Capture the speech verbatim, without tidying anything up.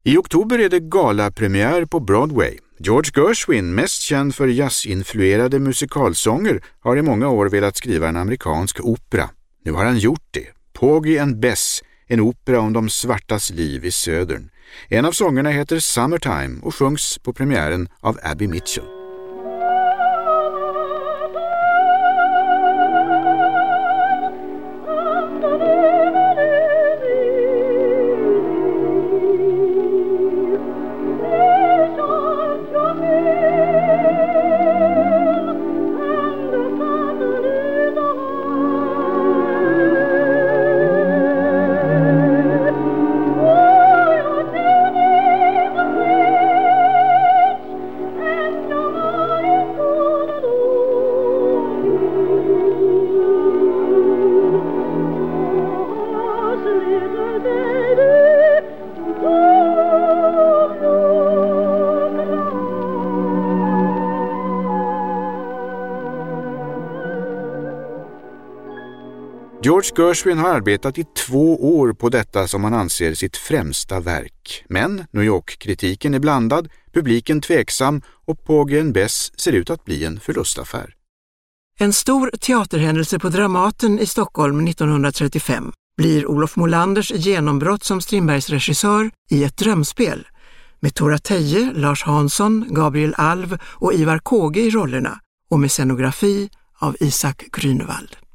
I oktober är det galapremiär på Broadway. George Gershwin, mest känd för jazzinfluerade musikalsånger, har i många år velat skriva en amerikansk opera. Nu har han gjort det. Porgy and Bess, en opera om de svartas liv i södern. En av sångerna heter Summertime och sjungs på premiären av Abby Mitchell. George Gershwin har arbetat i två år på detta som han anser sitt främsta verk. Men New York-kritiken är blandad, publiken tveksam och Porgy and Bess ser ut att bli en förlustaffär. En stor teaterhändelse på Dramaten i Stockholm nittonhundratrettiofem blir Olof Molanders genombrott som Strindbergs regissör i Ett drömspel med Tora Teje, Lars Hansson, Gabriel Alv och Ivar Kåge i rollerna och med scenografi av Isak Grünewald.